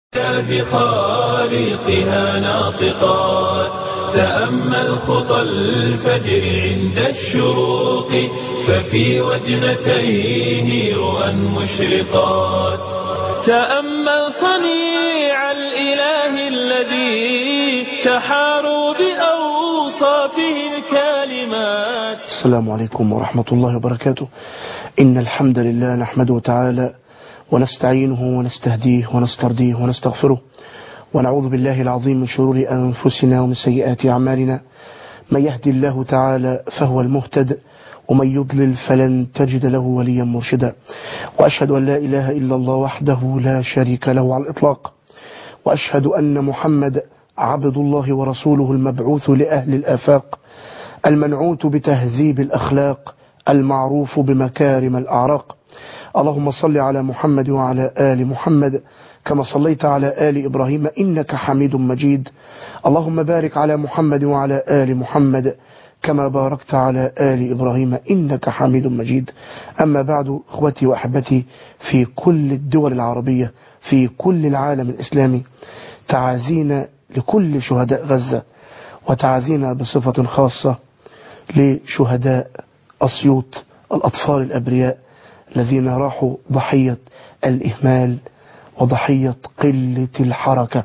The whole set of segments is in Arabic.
إعجاز خالقها ناطقات. تأمل خطى الفجر عند الشروق ففي وجنتيه رؤى مشرقات. تأمل صنيع الإله الذي تحاروا بأوصافه الكالمات. السلام عليكم ورحمة الله وبركاته. إن الحمد لله نحمده تعالى ونستعينه ونستهديه ونسترضيه ونستغفره، ونعوذ بالله العظيم من شرور أنفسنا ومن سيئات أعمالنا. من يهدي الله تعالى فهو المهتد، ومن يضلل فلن تجد له وليا مرشدا. وأشهد أن لا إله إلا الله وحده لا شريك له على الإطلاق، وأشهد أن محمد عبد الله ورسوله المبعوث لأهل الآفاق، المنعوت بتهذيب الأخلاق، المعروف بمكارم الأعراق. اللهم صل على محمد وعلى آل محمد كما صليت على آل إبراهيم إنك حميد مجيد. اللهم بارك على محمد وعلى آل محمد كما باركت على آل إبراهيم إنك حميد مجيد. أما بعد، أخوتي وأحبتي في كل الدول العربية، في كل العالم الإسلامي، تعازينا لكل شهداء غزة، وتعازينا بصفة خاصة لشهداء أسيوط، الأطفال الأبرياء الذين راحوا ضحية الإهمال وضحية قلة الحركة.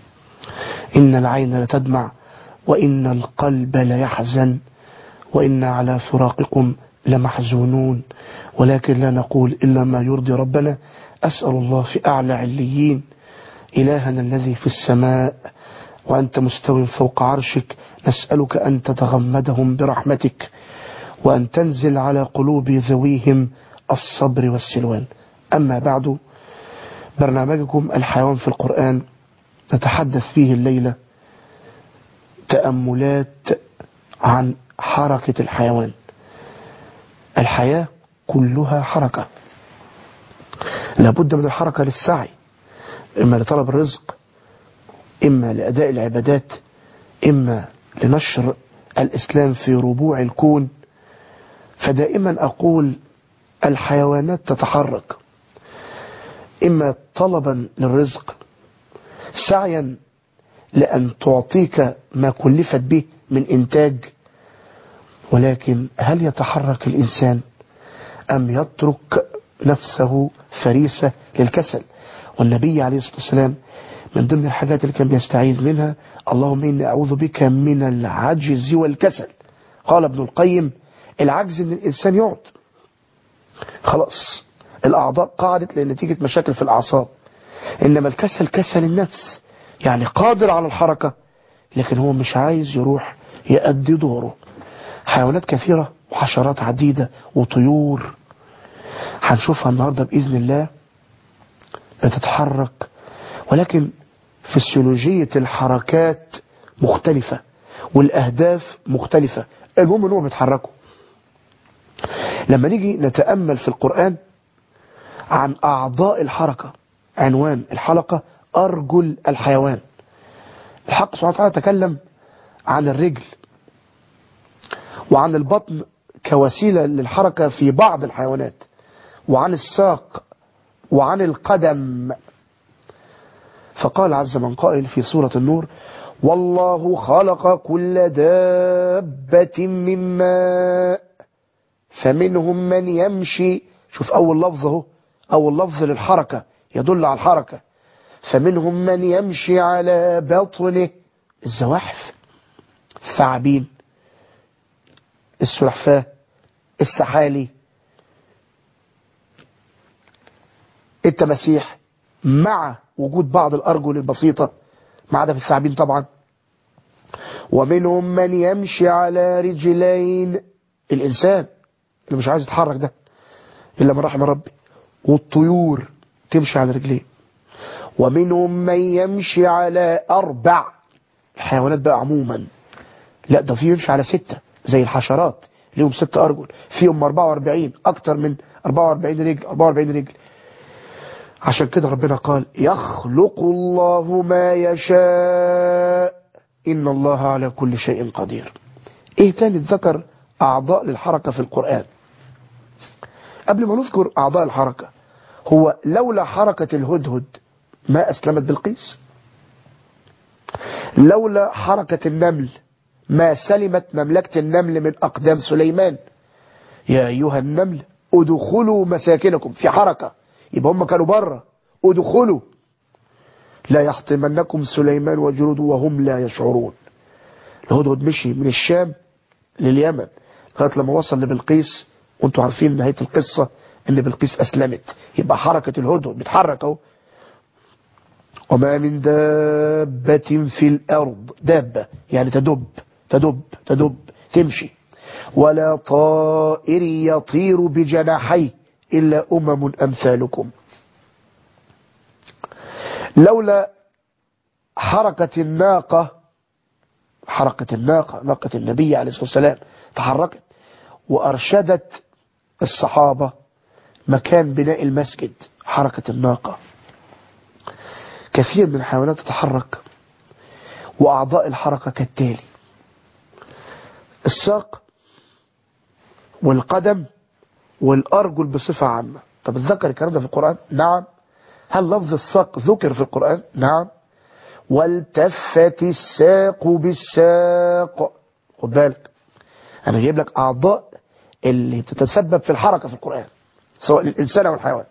إن العين لتدمع وإن القلب ليحزن وإن على فراقكم لمحزونون، ولكن لا نقول إلا ما يرضي ربنا. أسأل الله في أعلى عليين إلهنا الذي في السماء وأنت مستو فوق عرشك، نسألك أن تتغمدهم برحمتك وأن تنزل على قلوب ذويهم الصبر والسلوان. أما بعد، برنامجكم الحيوان في القرآن نتحدث فيه الليلة تأملات عن حركة الحيوان. الحياة كلها حركة، لابد من الحركة للسعي، إما لطلب الرزق، إما لأداء العبادات، إما لنشر الإسلام في ربوع الكون. فدائما أقول الحيوانات تتحرك، إما طلبا للرزق، سعيا لأن تعطيك ما كلفت به من إنتاج. ولكن هل يتحرك الإنسان أم يترك نفسه فريسة للكسل؟ والنبي عليه الصلاة والسلام من ضمن الحاجات اللي كان بيستعيذ منها: اللهم إني أعوذ بك من العجز والكسل. قال ابن القيم: العجز إن الإنسان يقعد، خلاص الأعضاء قعدت لنتيجة مشاكل في الأعصاب. إنما الكسل كسل النفس، يعني قادر على الحركة لكن هو مش عايز يروح يؤدي دوره. حيوانات كثيرة وحشرات عديدة وطيور هنشوفها النهاردة بإذن الله بتتحرك، ولكن فسيولوجية الحركات مختلفة والأهداف مختلفة. المهم أنهم بيتحركوا. لما نيجي نتأمل في القرآن عن أعضاء الحركة، عنوان الحلقة أرجل الحيوان. الحق سبحانه وتعالى تكلم عن الرجل وعن البطن كوسيلة للحركة في بعض الحيوانات، وعن الساق وعن القدم. فقال عز من قائل في سورة النور: والله خلق كل دابة من ماء فمنهم من يمشي. شوف أول لفظ اهو، أول لفظ للحركة يدل على الحركة. فمنهم من يمشي على بطنه، الزواحف، الثعابين، السلحفاة، السحالي، التماسيح، مع وجود بعض الأرجل البسيطة ما عدا في الثعابين طبعا. ومنهم من يمشي على رجلين، الإنسان اللي مش عايز يتحرك ده إلا من رحم ربي. والطيور تمشي على رجلين. ومنهم من يمشي على 4، الحيوانات بقى عموما. لا ده فيه يمشي على 6 زي الحشرات ليهم 6 أرجل، فيهم 44، أكتر من 44 رجل، 44 رجل. عشان كده ربنا قال: يخلق الله ما يشاء إن الله على كل شيء قدير. إيه تاني ذكر أعضاء للحركة في القرآن؟ قبل ما نذكر أعضاء الحركة، هو لولا حركة الهدهد ما أسلمت بلقيس. لولا حركة النمل ما سلمت مملكة النمل من أقدام سليمان. يا أيها النمل ادخلوا مساكنكم، في حركة، يبقى هم كانوا بره، ادخلوا لا يحطمنكم سليمان وجنوده وهم لا يشعرون. الهدهد مشي من الشام لليمن لغايه لما وصل لبلقيس، وانتوا عارفين نهايه القصه ان بلقيس اسلمت. يبقى حركه الهدهد بتحرك اهو. وما من دابة في الارض، دابه يعني تدب تدب تدب تمشي، ولا طائر يطير بجناحيه الا امثالكم. لولا حركه الناقه، ناقة النبي عليه الصلاة والسلام تحركت وأرشدت الصحابة مكان بناء المسجد، حركة الناقة. كثير من الحيوانات تتحرك، وأعضاء الحركة كالتالي: الساق والقدم والأرجل بصفة عامة. طب ذكر الكلام ده في القرآن؟ نعم. هل لفظ الساق ذكر في القرآن؟ نعم. والتفت الساق بالساق. خد بالك، أنا جايب لك أعضاء اللي بتتسبب في الحركة في القرآن سواء للإنسان أو الحيوان.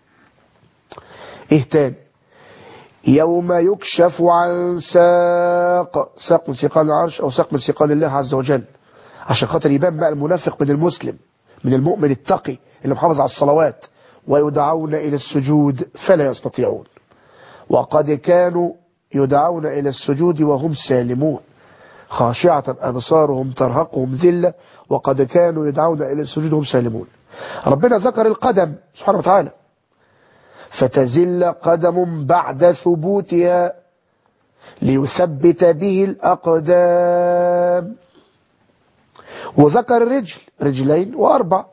إيه تاني؟ يوم يكشف عن ساق، ساق من سيقان العرش أو ساق من سيقان الله عز وجل، عشان خاطر يبان بقى المنافق من المسلم، من المؤمن التقي اللي محافظ على الصلوات. ويدعون إلى السجود فلا يستطيعون، وقد كانوا يدعون إلى السجود وهم سالمون، خاشعة أبصارهم ترهقهم ذلة وقد كانوا يدعون إلى السجود وهم سالمون. ربنا ذكر القدم سبحانه وتعالى: فتزل قدم بعد ثبوتها ليثبت به الأقدام. وذكر الرجل، رجلين وأربع: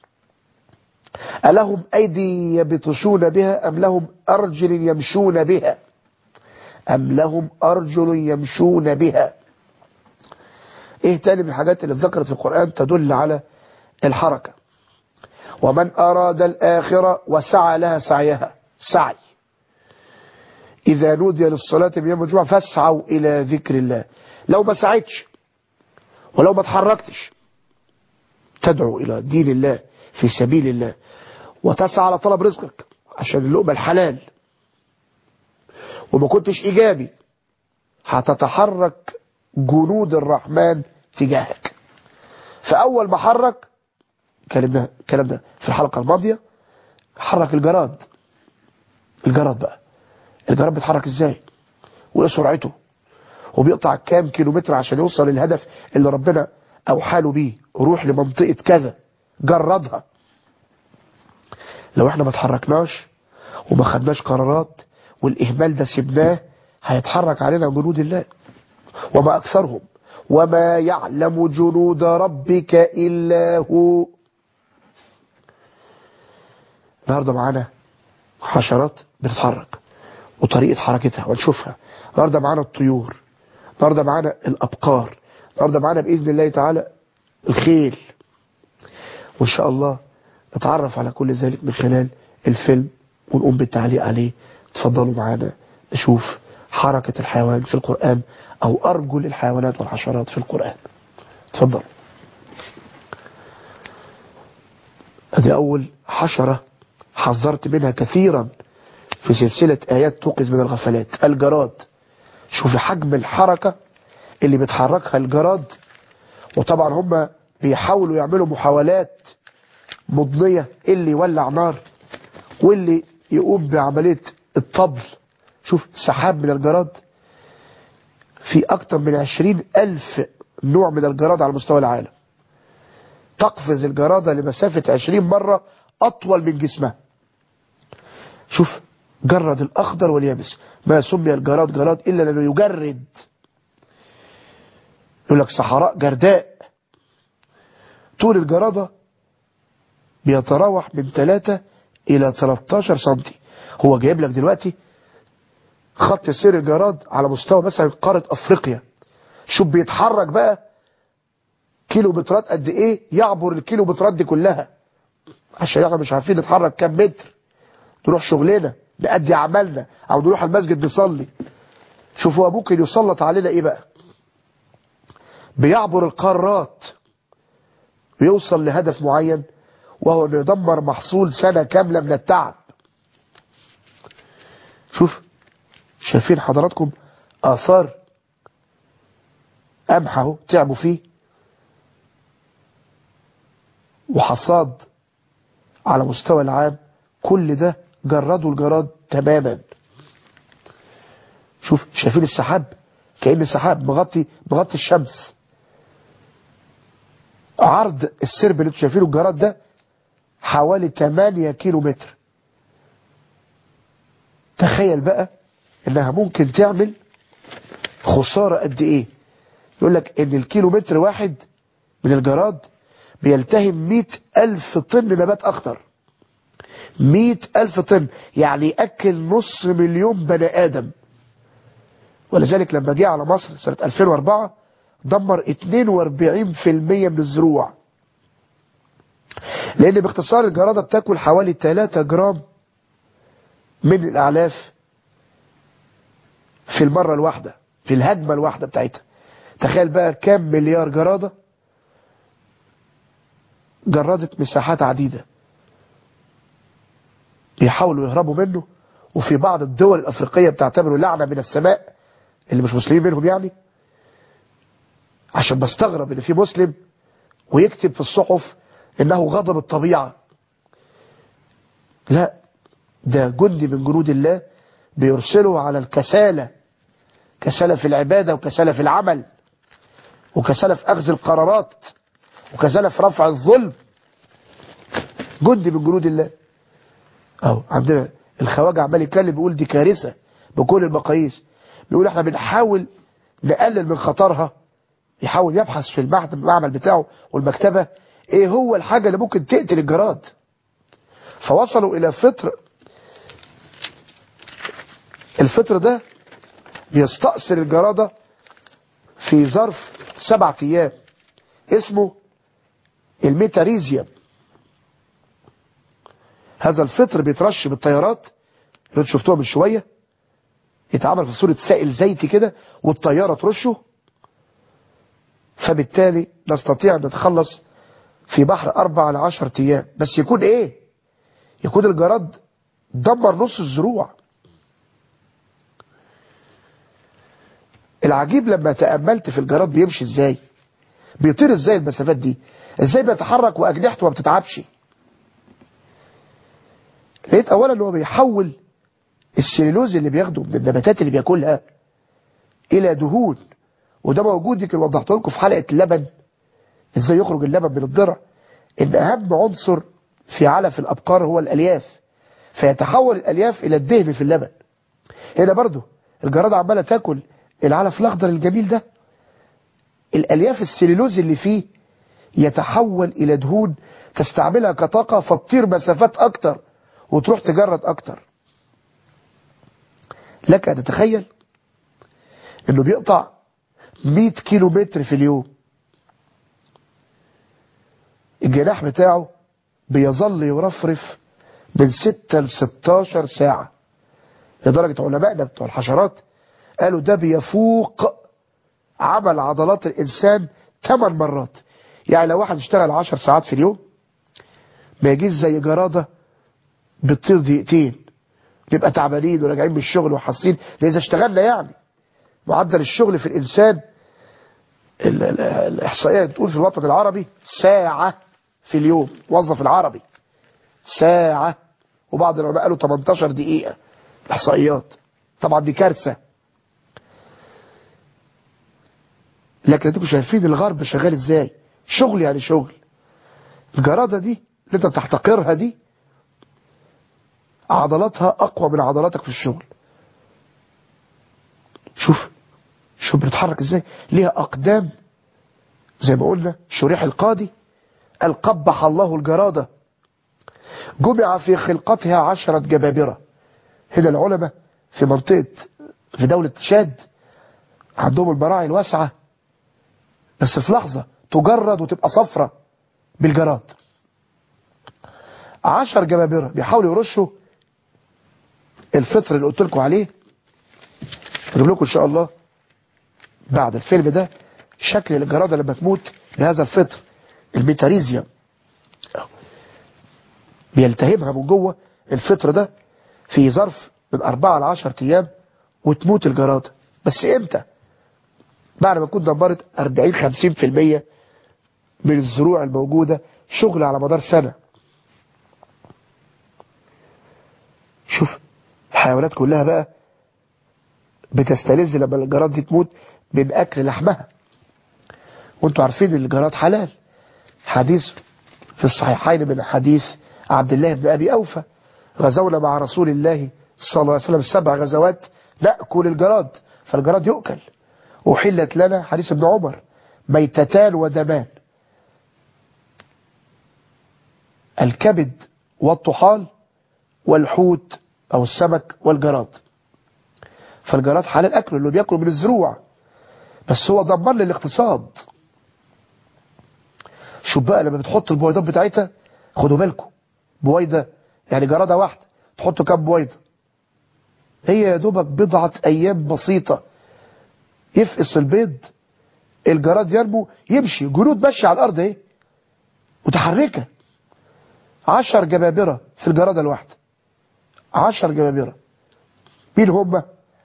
ألهم أيدي يبطشون بها أم لهم أرجل يمشون بها، أم لهم أرجل يمشون بها. إيه تاني من الحاجات اللي ذكرت في القرآن تدل على الحركة؟ ومن أراد الآخرة وسعى لها سعيها، سعي. إذا نودي للصلاة من يوم الجمعة فاسعوا إلى ذكر الله. لو ما سعيتش ولو ما تحركتش تدعو إلى دين الله في سبيل الله وتسعى على طلب رزقك عشان اللقمة الحلال وما كنتش إيجابي، هتتحرك جنود الرحمن تجاهك. فأول ما حرك الكلام ده في الحلقة الماضية، حرك الجراد. الجراد بقى، الجراد بيتحرك ازاي وايه سرعته وبيقطع كام كيلومتر عشان يوصل للهدف اللي ربنا اوحاله بيه، روح لمنطقة كذا، جردها. لو احنا ما اتحركناش وما خدناش قرارات والاهمال ده سبناه، هيتحرك علينا جنود الله وما اكثرهم وما يعلم جنود ربك الا هو. النهارده معانا حشرات بتتحرك وطريقة حركتها ونشوفها. النهارده معانا الطيور، النهارده معانا الأبقار، النهارده معانا بإذن الله تعالى الخيل. وإن شاء الله نتعرف على كل ذلك من خلال الفيلم ونقوم بالتعليق عليه. تفضلوا معانا نشوف حركة الحيوان في القرآن أو أرجل الحيوانات والحشرات في القرآن. تفضل. هذه أول حشرة حذرت منها كثيرا في سلسلة آيات توقظ من الغفلات، الجراد. شوف حجم الحركة اللي بتحركها الجراد. وطبعا هم بيحاولوا يعملوا محاولات مضنية، اللي يولع نار واللي يقوم بعملية الطبل. شوف سحاب من الجراد، في أكتر من 20,000 نوع من الجراد على مستوى العالم. تقفز الجرادة لمسافة 20 مرة أطول من جسمها. شوف جرد الأخضر واليابس. ما سمي الجراد جراد إلا لأنه يجرد. يقول لك صحراء جرداء. طول الجرادة بيتراوح من 3 إلى 13 سنتي. هو جايب لك دلوقتي خط سير الجراد على مستوى مثلا قارة أفريقيا. شوف بيتحرك بقى كيلومترات قد إيه، يعبر الكيلومترات دي كلها عشان احنا مش عارفين نتحرك كام متر نروح شغلنا نأدي أعمالنا أو نروح المسجد نصلي. شوفوا ممكن يسلط علينا إيه بقى، بيعبر القارات ويوصل لهدف معين، وهو أنه يدمر محصول سنة كاملة من التعب. شوف شايفين حضراتكم آثار قمح تعبوا فيه، وحصاد على مستوى العام، كل ده جردوا الجراد تماما. شوف شايفين السحاب، كأن السحاب مغطي الشمس. عرض السرب اللي انتوا شايفينه الجراد ده حوالي 8 كيلو متر. تخيل بقى انها ممكن تعمل خسارة قد ايه. يقول لك ان الكيلو متر واحد من الجراد بيلتهم 100,000 طن نبات اخضر. 100,000 طن، يعني يأكل 500,000 بني ادم. ولذلك لما جه على مصر سنة 2004 دمر 42% من الزروع. لان باختصار الجرادة بتاكل حوالي 3 جرام من الاعلاف في المرة الواحدة، في الهجمة الواحدة بتاعتها. تخيل بقى كام مليار جرادة جردت مساحات عديدة بيحاولوا يهربوا منه. وفي بعض الدول الأفريقية بتعتبره لعنة من السماء، اللي مش مسلمين منهم يعني. عشان بستغرب ان في مسلم ويكتب في الصحف انه غضب الطبيعة. لا، ده جندي من جنود الله بيرسله على الكسالة، كسالة في العبادة وكسالة في العمل وكسالة في أخذ القرارات وكسالة في رفع الظلم. جندي من جنود الله. عندنا الخواجة عمال يتكلم بيقول دي كارثة بكل المقاييس. بيقول احنا بنحاول نقلل من خطرها. يحاول يبحث في المعمل بتاعه والمكتبة ايه هو الحاجة اللي ممكن تقتل الجراد. فوصلوا الى الفطر ده بيستأصل الجرادة في ظرف 7 أيام، اسمه الميتاريزيوم. هذا الفطر بيترش بالطيارات اللي انتوا شفتوها من شوية، يتعمل في صورة سائل زيتي كده والطيارة ترشه. فبالتالي نستطيع ان نتخلص في بحر 4 ل 10 أيام. بس يكون ايه؟ يكون الجراد دمر نص الزروع. العجيب لما تأملت في الجراد بيمشي ازاي، بيطير ازاي المسافات دي، ازاي بيتحرك واجنحته ما بتتعبش. لقيت اولا ان هو بيحول السليلوز اللي بياخده من النباتات اللي بياكلها الى دهون. وده موجود، يمكن وضحت لكم في حلقة اللبن ازاي يخرج اللبن من الضرع، ان اهم عنصر في علف الابقار هو الالياف، فيتحول الالياف الى الدهن في اللبن. هنا برضو الجرادة عمالة تاكل العلف الاخضر الجميل ده، الالياف السليلوز اللي فيه يتحول الى دهون تستعملها كطاقة، فتطير مسافات اكتر وتروح تجرد اكتر. لك ان تتخيل انه بيقطع 100 كيلو متر في اليوم. الجناح بتاعه بيظل يرفرف من 6 ل 16 ساعة، لدرجة علمائنا بتوع الحشرات قالوا ده بيفوق عمل عضلات الإنسان 8 مرات. يعني لو واحد اشتغل 10 ساعات في اليوم ما يجيش زي جرادة بتطير دقيقتين نبقى تعبانين وراجعين من الشغل وحاسين. ده إذا اشتغلنا يعني. معدل الشغل في الإنسان الإحصائية بتقول في الوطن العربي ساعة في اليوم. وظف العربي ساعة، وبعض العلماء قالوا 18 دقيقة. إحصائيات طبعا دي كارثة. لكن انتوا شايفين الغرب شغال ازاي، شغل يعني شغل. الجرادة دي اللي انت بتحتقرها دي عضلاتها اقوى من عضلاتك في الشغل. شوف بتتحرك ازاي، ليها اقدام زي ما قلنا. شريح القاضي قال قبح الله الجرادة، جمع في خلقتها 10 جبابرة. هنا العلماء في دولة تشاد عندهم البراعي الواسعة، بس في لحظة تجرد وتبقى صفرة بالجراد. 10 جبابرة بيحاولوا يرشوا الفطر اللي قلت لكم عليه، اجيب لكم ان شاء الله بعد الفيلم ده شكل الجرادة لما تموت بهذا الفطر الميتاريزيوم، بيلتهبها من جوه الفطر ده في ظرف من 4 ل 10 ايام وتموت الجرادة. بس امتى؟ بعد ما تكون دمرت 40-50% من الزروع الموجودة، شغل على مدار سنة. شوف الحيوانات كلها بقى بتستلذ لما الجراد دي تموت من اكل لحمها. وانتوا عارفين ان الجراد حلال، حديث في الصحيحين من حديث عبد الله بن ابي اوفى: غزونا مع رسول الله صلى الله عليه وسلم 7 غزوات نأكل الجراد، فالجراد يؤكل. أحلت لنا، حديث ابن عمر، ميتتان ودمان، الكبد والطحال والحوت أو السمك والجراد. فالجراد حلال أكله، اللي بيأكل من الزروع، بس هو دمر للاقتصاد. شوف بقى لما بتحط البويضات بتاعتها، خدوا بالكم، بويضة يعني جرادة واحدة تحطوا كام بويضة؟ هي يا دوبك بضعة أيام بسيطة يفقس البيض، الجراد ينمو، يمشي، جنود ماشية على الأرض اهي متحركة. 10 جبابرة في الجرادة الواحدة، 10 جبابرة. مين هم؟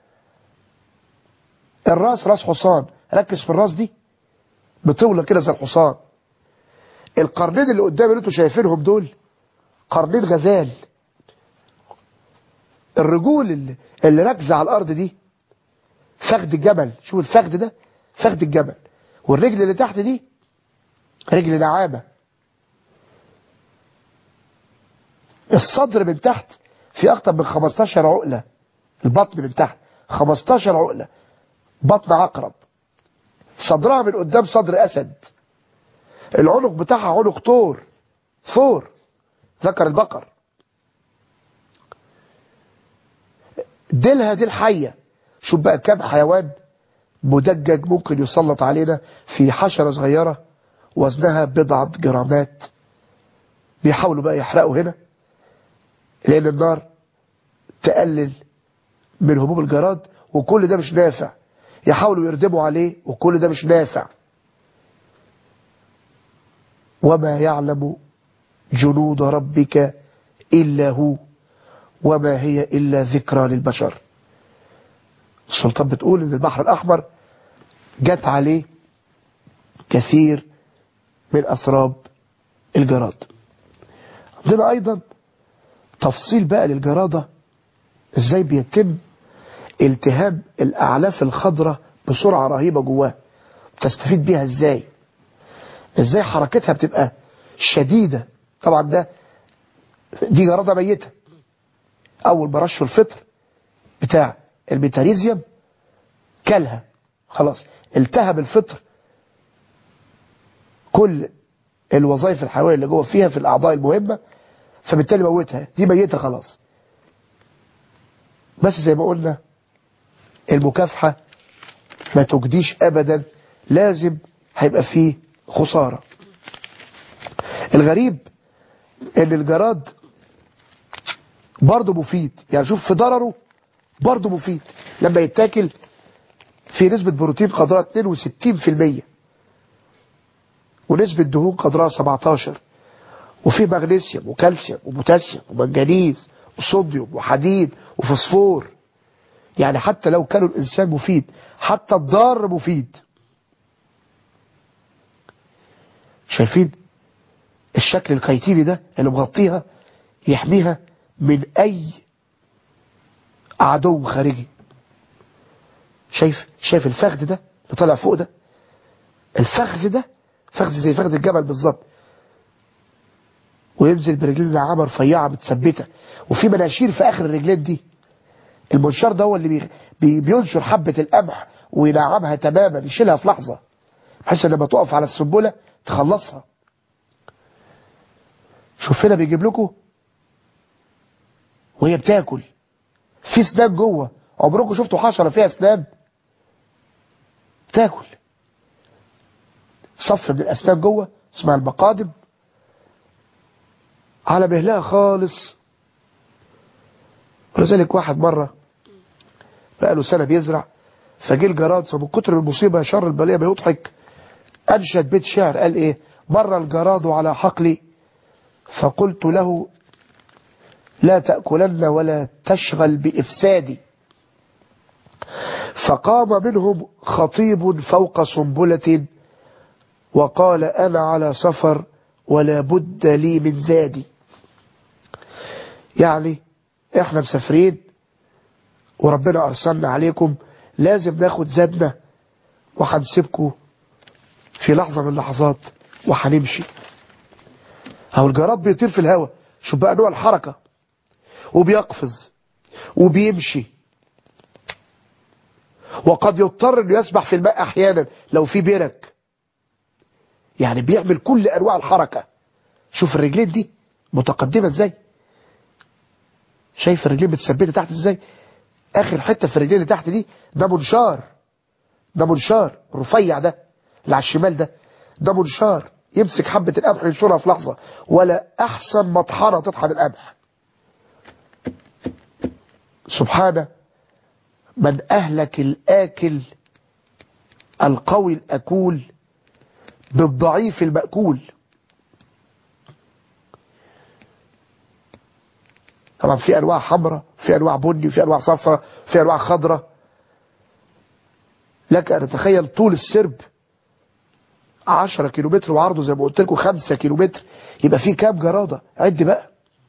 الراس راس حصان، ركز في الراس دي، بطولة كده زي الحصان. القرنين اللي قدام اللي انتوا شايفينهم دول قرنين غزال. الرجول اللي راكزه على الارض دي فخد الجبل. شوف الفخد ده فخد الجبل، والرجل اللي تحت دي رجل نعامة. الصدر من تحت في اكتر من 15 عقلة، البطن من تحت 15 عقلة، بطن عقرب. صدرها من قدام صدر اسد، العنق بتاعها عنق ثور ذكر البقر. ديلها ديل حية. شوف بقى كام حيوان مدجج ممكن يسلط علينا في حشرة صغيرة وزنها بضعة جرامات. بيحاولوا بقى يحرقوا هنا لأن النار تقلل من هبوب الجراد، وكل ده مش نافع. يحاولوا يردموا عليه وكل ده مش نافع. وما يعلم جنود ربك إلا هو وما هي إلا ذكرى للبشر. السلطان بتقول إن البحر الأحمر جت عليه كثير من أسراب الجراد. عندنا أيضا تفصيل بقى للجرادة، إزاي بيتم التهاب الأعلاف الخضراء بسرعة رهيبة جواها، بتستفيد بيها إزاي حركتها بتبقى شديدة. طبعا دي جرادة ميتة، أول ما رشوا الفطر بتاع الميتاريزيوم كلها خلاص، التهب الفطر كل الوظائف الحيوية اللي جوه فيها في الأعضاء المهمة، فبالتالي موتها، دي ميتة خلاص. بس زي ما قلنا المكافحة ما تجديش أبدا، لازم هيبقى فيه خسارة. الغريب ان الجراد برضه مفيد، يعني شوف في ضرره برضه مفيد. لما يتاكل في نسبة بروتين قدرها 62%، ونسبة دهون قدرها 17، وفي مغنيسيوم وكالسيوم وبوتاسيوم ومنجنيز وصوديوم وحديد وفوسفور. يعني حتى لو كانوا الإنسان مفيد، حتى الضار مفيد. شايفين الشكل الكيتيبي ده اللي مغطيها، يحميها من أي عدو خارجي. شايف الفخذ ده اللي طالع فوق ده، الفخذ ده فخذ زي فخذ الجبل بالظبط، وينزل برجلين ناعمه رفيعه متثبته، وفي مناشير في اخر الرجلين دي. المنشار ده هو اللي بينشر حبه القمح وينعمها تماما، يشيلها في لحظه بحيث لما تقف على السنبله تخلصها. شوف هنا بيجيب لكم وهي بتاكل في اسنان جوه. عمركم شفتوا حشره فيها اسنان؟ تاكل صف من الاسنان جوه اسمها المقادم، على مهلها خالص، ولذلك واحد مرة بقاله سنة بيزرع، فجه الجراد، فمن كتر المصيبة شر البلية بيضحك، أنشد بيت شعر قال إيه: مر الجراد على حقلي فقلت له لا تأكلن ولا تشغل بإفسادي، فقام منهم خطيب فوق سنبلة وقال أنا على سفر ولا بد لي من زادي. يعني احنا مسافرين وربنا أرسلنا عليكم، لازم ناخد زادنا وهنسيبكم في لحظة من اللحظات وهنمشي. هو الجراد بيطير في الهواء، شوف بقى نوع الحركة، وبيقفز وبيمشي، وقد يضطر انه يسبح في الماء احيانا لو في برك، يعني بيعمل كل انواع الحركة. شوف الرجلين دي متقدمة ازاي، شايف الرجلين متثبتة تحت ازاي، اخر حتة في الرجلين اللي تحت دي ده منشار، ده منشار رفيع، ده اللي على الشمال ده منشار يمسك حبة القمح ينشرها في لحظة، ولا احسن مطحنة تطحن القمح. سبحانه من أهلك الآكل القوي الأكول بالضعيف المأكول. طبعا في أنواع حمراء، في أنواع بني، في أنواع صفراء، في أنواع خضراء. لك أن تتخيل طول السرب 10 كيلومتر وعرضه زي ما قلت لكم 5 كيلومتر، يبقى فيه كام جرادة؟ عد بقى.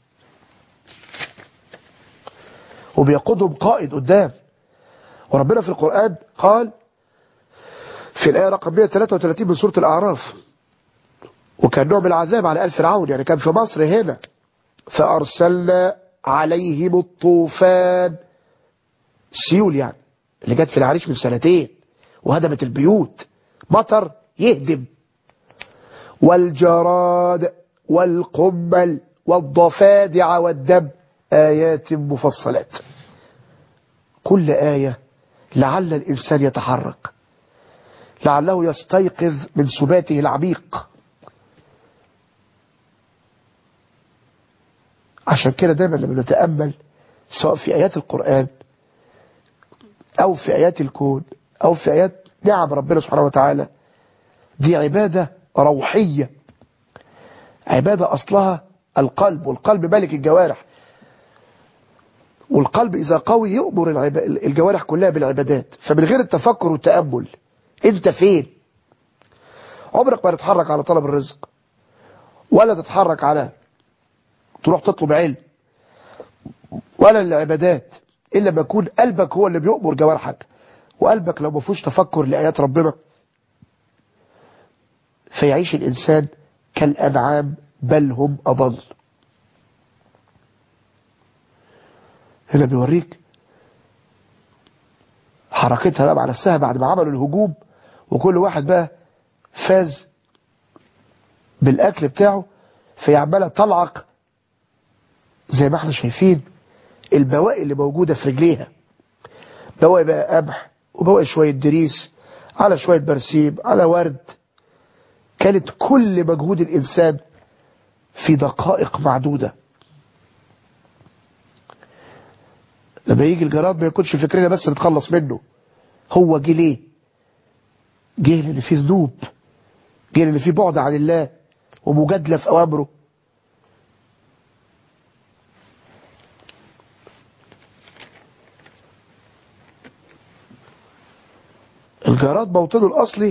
وبيقودهم قائد قدام. وربنا في القرآن قال في الآية رقم 133 من سورة الأعراف: وكان نوع من العذاب على آل فرعون، يعني كان في مصر هنا، فأرسلنا عليهم الطوفان، سيول يعني اللي جت في العريش من 2 سنين وهدمت البيوت، مطر يهدم، والجراد والقمل والضفادع والدم آيات مفصلات. كل آية لعل الإنسان يتحرك، لعله يستيقظ من سباته العميق. عشان كده دايما لما نتأمل سواء في آيات القرآن أو في آيات الكون أو في آيات نعم ربنا سبحانه وتعالى، دي عبادة روحية، عبادة أصلها القلب، والقلب ملك الجوارح، والقلب إذا قوي يؤمر الجوارح كلها بالعبادات. فمن غير التفكر والتأمل انت فين؟ عمرك ما تتحرك على طلب الرزق، ولا تتحرك على تروح تطلب علم، ولا العبادات، إلا ما يكون قلبك هو اللي بيؤمر جوارحك. وقلبك لو ما فيهوش تفكر لآيات ربنا فيعيش الإنسان كالأنعام بل هم أضل. هنا بيوريك حركتها بقى مع نفسها بعد ما عملوا الهجوم، وكل واحد بقى فاز بالأكل بتاعه، في عمالة تلعق زي ما احنا شايفين البواقي اللي موجودة في رجليها، بواقي بقى قمح وبواقي شوية دريس على شوية برسيم على ورد. كانت كل مجهود الإنسان في دقائق معدودة. لما يجي الجراد ما يكونش فكرنا بس نتخلص منه، هو جه ليه؟ جه لأن فيه ذنوب، جه لأن فيه بعد عن الله ومجادلة في أوامره. الجراد موطنه الأصلي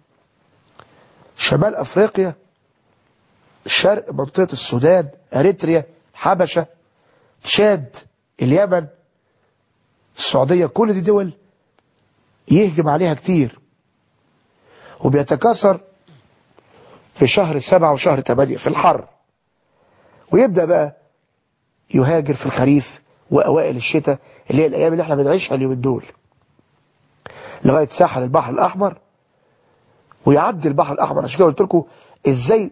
شمال أفريقيا، شرق منطقة السودان، أريتريا، حبشة، تشاد، اليمن، السعودية. كل دي دول يهجم عليها كتير، وبيتكاثر في شهر 7 وشهر 8 في الحر، ويبدأ بقى يهاجر في الخريف وأوائل الشتاء اللي هي الأيام اللي احنا بنعيشها اليومين دول، لغاية ساحل البحر الأحمر، ويعدي البحر الأحمر. عشان كده قلت لكم ازاي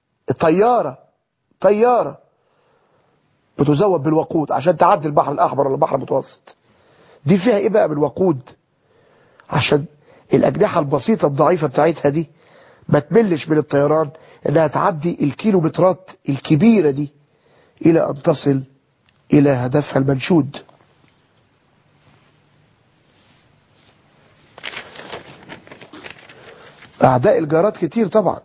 طيارة بتزود بالوقود عشان تعدي البحر الأحمر ولا البحر المتوسط. دي فيها ايه بقى بالوقود؟ عشان الأجنحة البسيطة الضعيفة بتاعتها دي ما تملش من الطيران، انها تعدي الكيلومترات الكبيرة دي الى ان تصل الى هدفها المنشود. أعداء الجارات كتير طبعا،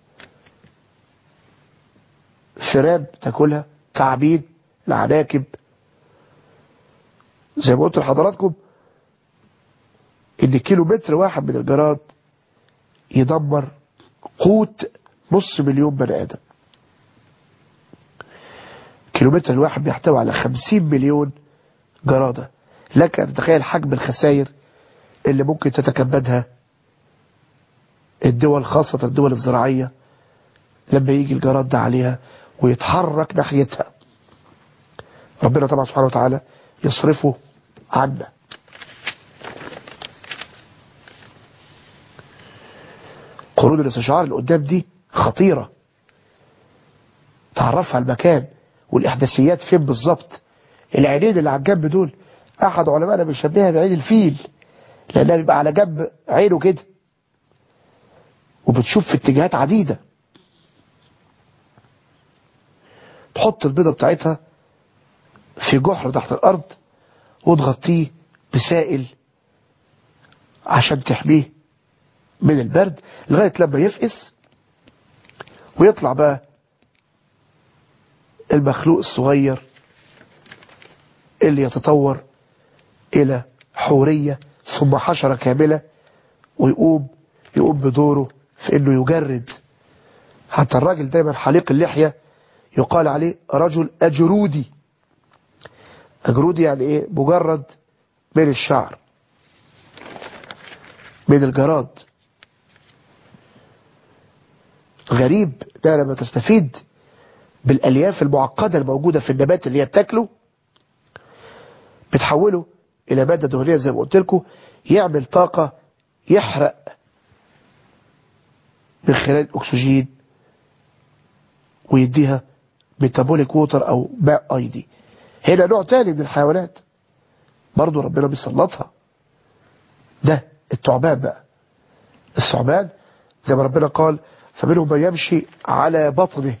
فئران تاكلها، تعابين، العناكب. زي ما قلت لحضراتكم ان كيلو متر واحد من الجراد يدمر قوت 500,000 بني ادم. كيلو متر الواحد بيحتوي على 50 مليون جرادة. لك ان تتخيل حجم الخسائر اللي ممكن تتكبدها الدول، خاصة الدول الزراعية، لما يجي الجراد ده عليها ويتحرك ناحيتها. ربنا طبعا سبحانه وتعالى يصرفه عنا. قرون الاستشعار اللي قدام دي خطيرة، تعرفها المكان والإحداثيات فين بالظبط. العينين اللي على الجنب دول أحد علمائنا بيشبهها بعين الفيل، لأنها بيبقى على جنب عينه كده وبتشوف في اتجاهات عديدة. تحط البيضة بتاعتها في جحر تحت الأرض وتغطيه بسائل عشان تحميه من البرد لغاية لما يفقس ويطلع بقى المخلوق الصغير اللي يتطور إلى حورية ثم حشرة كاملة، ويقوم بدوره في إنه يجرد. حتى الراجل دايما حليق اللحية يقال عليه رجل أجرودي. أجرودي يعني إيه؟ مجرد من الشعر، من الجراد. غريب ده لما تستفيد بالألياف المعقدة الموجودة في النبات اللي هي بتاكله، بتحوله إلى مادة دهنية زي ما قلت لكم، يعمل طاقة، يحرق من خلال الأكسجين ويديها ميتابوليك ووتر أو ماء أيضي. هنا نوع تاني من الحيوانات برضو ربنا بيسلطها، ده الثعبان بقى. الثعبان زي ما ربنا قال فمنهم من يمشي على بطنه.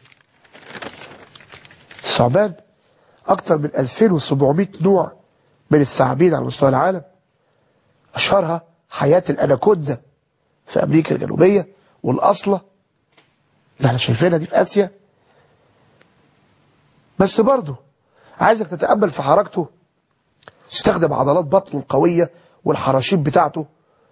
الثعبان أكثر من 2700 نوع من الثعابين على مستوى العالم. أشهرها حياة الأناكوندا في أمريكا الجنوبية، والأصلة اللي احنا شايفينها دي في آسيا. بس برضه عايزك تتأمل في حركته، استخدم عضلات بطنه القوية والحراشيب بتاعته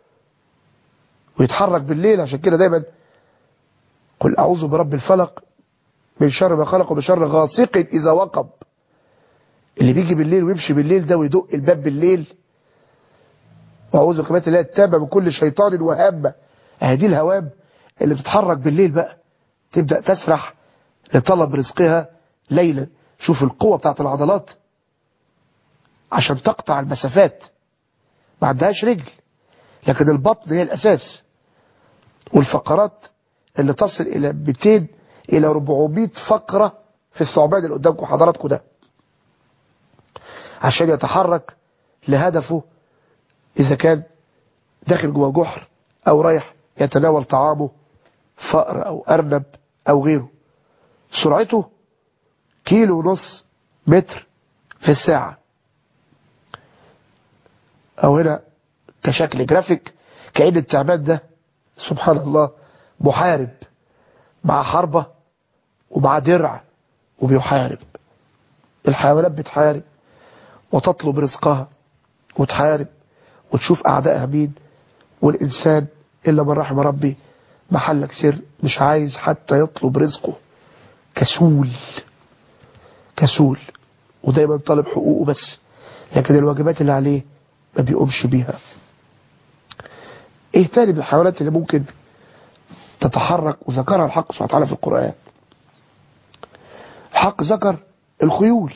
ويتحرك بالليل. عشان كده دايما قل أعوذ برب الفلق من شر ما خلق ومن شر غاسق إذا وقب. اللي بيجي بالليل ويمشي بالليل ده ويدق الباب بالليل، وأعوذ بكلمات الله التامة من كل شيطان وهامة. هذه الهوام اللي بتتحرك بالليل بقى تبدأ تسرح لطلب رزقها ليلا. شوف القوة بتاعت العضلات عشان تقطع المسافات، ما عندهاش رجل لكن البطن هي الأساس، والفقرات اللي تصل إلى 200 إلى 400 فقرة في الثعبان اللي قدامكم حضراتكم ده، عشان يتحرك لهدفه إذا كان داخل جوه جحر أو رايح يتناول طعامه، فأر أو أرنب أو غيره. سرعته 1.5 كيلو متر في الساعة. أو هنا كشكل جرافيك كأن التعبان ده سبحان الله محارب مع حربة ومع درع وبيحارب. الحيوانات بتحارب وتطلب رزقها وتحارب وتشوف أعدائها مين، والإنسان إلا من رحم ربي محلك سر مش عايز حتى يطلب رزقه، كسول كسول ودايما طالب حقوقه بس، لكن الواجبات اللي عليه ما بيقومش بيها. ايه تاني من الحيوانات اللي ممكن تتحرك وذكرها الحق سبحانه وتعالى في القرآن؟ الحق ذكر الخيول.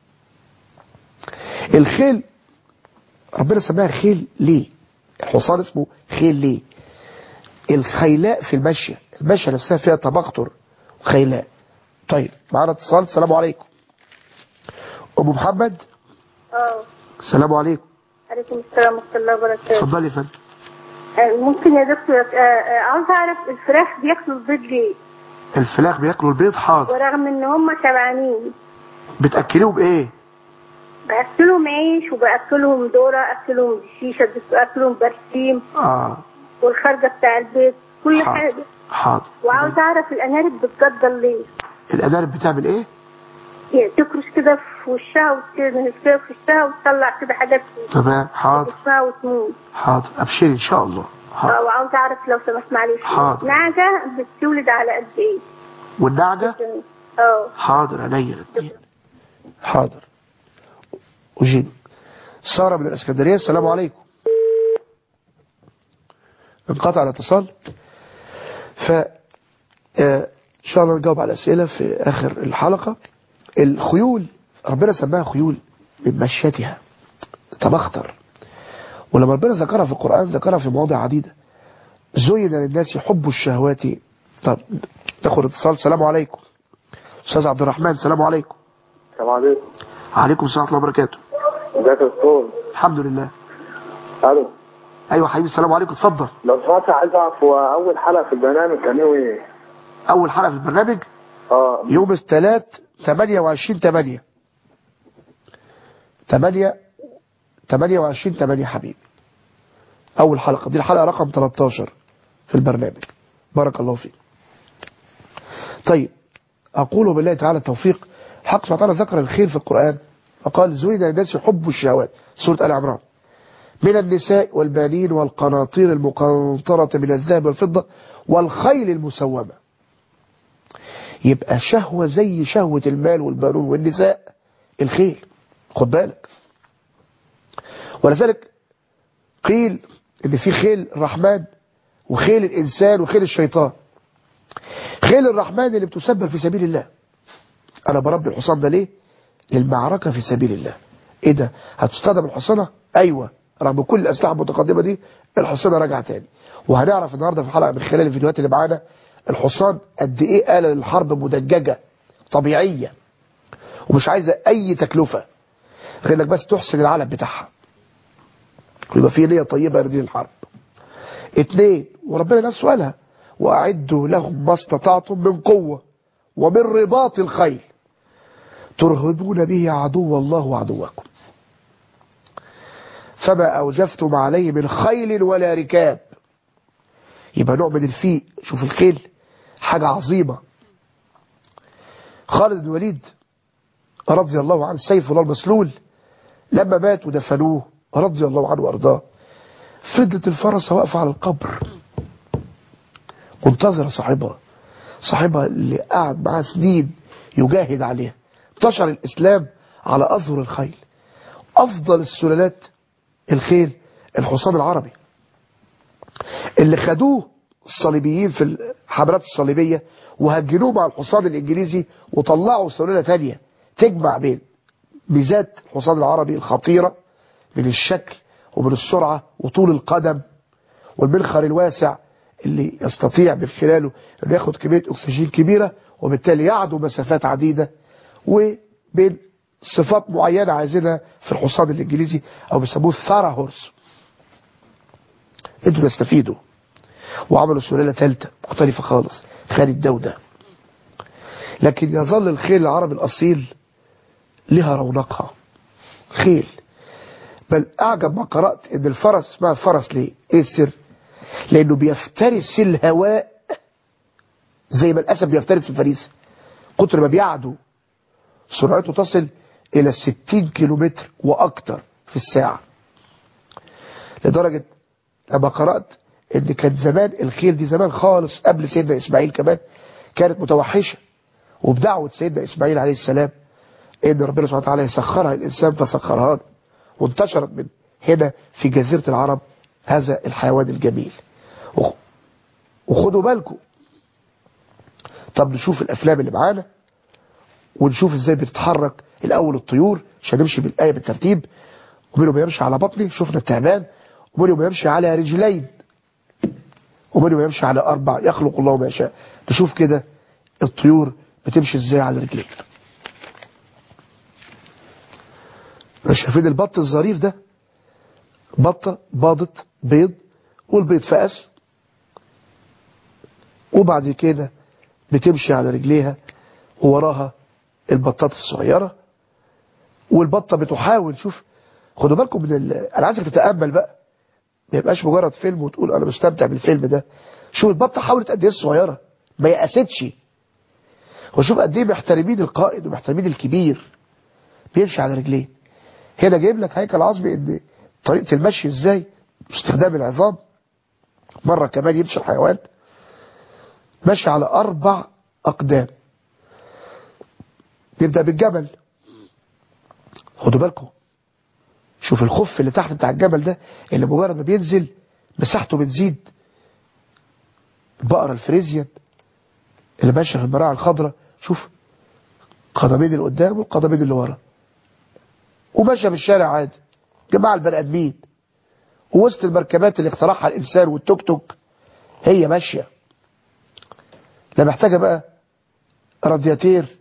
الخيل ربنا سماها خيل ليه؟ الحصان اسمه خيل ليه؟ الخيلاء في المشية نفسها فيها تبختر خيلاء. طيب معنا اتصال. السلام عليكم ام محمد. السلام عليكم. عليكم السلام ورحمة الله وبركاته. اتفضلي يا فندم. ممكن يا دكتور عاوز اعرف الفراخ بياكلوا البيض ليه؟ الفراخ بياكلوا البيض؟ حاضر. ورغم ان هم شبعانين بتاكلوهم بايه؟ باكلهم عيش وباكلهم ذره، اكلهم شيشه، باكلهم برسيم والخرجه بتاع البيض كل حاضر. حاجة. حاضر. وعاوز أعرف الأنارب بتجدل ليه؟ الأنارب بتعمل إيه؟ يعني تكرش كده في وشها وتنهز كده في وشها وتطلع كده حاجات تمام. حاضر. في وشها وتموت. حاضر، أبشري إن شاء الله. حاضر. وعاوز أعرف لو سمحت معلش، حاضر. نعجة بتولد على قد إيه؟ والنعجة؟ حاضر عينيا الاتنين. حاضر. أجيب. سارة من الإسكندرية، السلام عليكم. انقطع الاتصال. إن شاء الله نجاوب على الأسئلة في آخر الحلقة. الخيول ربنا سماها خيول من مشيتها تبختر، ولما ربنا ذكرها في القرآن ذكرها في مواضع عديدة. زين للناس حب الشهوات. طب تاخد اتصال. السلام عليكم أستاذ عبد الرحمن، السلام عليكم. السلام عليكم. عليكم السلام ورحمة الله وبركاته. ازيك يا دكتور؟ الحمد لله. الو. ايوه حبيبي السلام عليكم، اتفضل. لو سمحت عايز اعرف هو اول حلقه في البرنامج كان يوم ايه؟ اول حلقه في البرنامج يوم الثلاث 28/8 حبيبي. اول حلقه دي الحلقه رقم 13 في البرنامج. بارك الله فيك. طيب اقول بالله تعالى التوفيق. حق سبحانه وتعالى ذكر الخير في القرآن فقال زين للناس حب الشهوات، سورة آل عمران، من النساء والبنين والقناطير المقنطرة من الذهب والفضة والخيل المسومة. يبقى شهوة زي شهوة المال والبنون والنساء الخيل، خد بالك. ولذلك قيل ان في خيل الرحمن وخيل الإنسان وخيل الشيطان. خيل الرحمن اللي بتسبب في سبيل الله. أنا بربي الحصان ده ليه؟ للمعركة في سبيل الله. إيه ده؟ هتستخدم الحصانة؟ أيوة، رغم كل الأسلحة المتقدمة دي الحصانة راجعة تاني. وهنعرف النهاردة في الحلقة من خلال الفيديوهات اللي معانا الحصان قد إيه آلة للحرب مدججة طبيعية ومش عايزة أي تكلفة غير إنك بس تحسن العلم بتاعها ويبقى فيه نية طيبة لدين الحرب. 2، وربنا نفسه قالها وأعدوا لهم ما استطعتم من قوة ومن رباط الخيل ترهبون به عدو الله وعدوكم فما أوجفتم عليه من خيل ولا ركاب. يبقى نوع من الفيء. شوف الخيل حاجة عظيمة. خالد بن الوليد رضي الله عنه سيف الله المسلول لما مات ودفنوه رضي الله عنه وارضاه فضلت الفرس واقفة على القبر منتظرة صاحبها اللي قعد معاه سنين يجاهد عليها. انتشر الإسلام على أظهر الخيل. أفضل السلالات الخيل الحصان العربي اللي خدوه الصليبيين في الحملات الصليبية وهجنوه مع الحصان الإنجليزي وطلعوا سلالة تانية تجمع بين ميزات الحصان العربي الخطيرة من الشكل ومن السرعة وطول القدم والمنخر الواسع اللي يستطيع من خلاله أن ياخد كمية أكسجين كبيرة وبالتالي يعدو مسافات عديدة وبين صفات معينة عايزينها في الحصان الإنجليزي أو بيسموه الثارا هورس. انتوا يستفيدوا وعملوا سلالة ثالثة مختلفة خالص خالد دودة. لكن يظل الخيل العربي الأصيل لها رونقها خيل. بل أعجب ما قرأت إن الفرس اسمها فرس ليه؟ إيه السر؟ لأنه بيفترس الهواء زي ما الأسد بيفترس الفريسة. قطر ما بيعدو سرعته تصل إلى 60 كيلومتر وأكتر في الساعة. لدرجة لما قرأت إن كان زمان الخيل دي زمان خالص قبل سيدنا إسماعيل كمان كانت متوحشة وبدعوة سيدنا إسماعيل عليه السلام إن ربنا سبحانه وتعالى يسخرها الإنسان فسخرها له وانتشرت من هنا في جزيرة العرب هذا الحيوان الجميل. وخدوا بالكم. طب نشوف الأفلام اللي معانا ونشوف ازاي بتتحرك الأول الطيور عشان نمشي بالآية بالترتيب. ومنهم يمشي على بطنه شفنا التعبان ومنهم يمشي على رجلين ومنهم يمشي على 4 يخلق الله ما يشاء. نشوف كده الطيور بتمشي ازاي على رجلين. شايفين البط الظريف ده؟ بطة باضت بيض والبيض فقس وبعد كده بتمشي على رجليها ووراها البطات الصغيرة والبطة بتحاول. شوف خدوا بالكم من أنا عايزك تتأمل بقى ما يبقاش مجرد فيلم وتقول انا مستمتع بالفيلم ده. شوف البطه حاولت قد ايه الصغيره، ما يأستش. وشوف قد ايه محترمين القائد ومحترمين الكبير بيمشي على رجليه. هنا جايب لك هيكل عظمي ان طريقه المشي ازاي، باستخدام العظام. مره كمان يمشي الحيوان ماشي على 4 أقدام. نبدأ بالجبل. خدوا بالكم، شوف الخف اللي تحت بتاع الجبل ده اللي مجرد ما بينزل مساحته بتزيد. البقرة الفريزيان اللي ماشيه في البراعة الخضراء، شوف قدمين اللي قدام والقدمين اللي ورا، وماشيه في الشارع عادي. جماعة البني آدمين ووسط المركبات اللي اخترعها الإنسان والتوك توك هي ماشية، لا محتاجة بقى رادياتير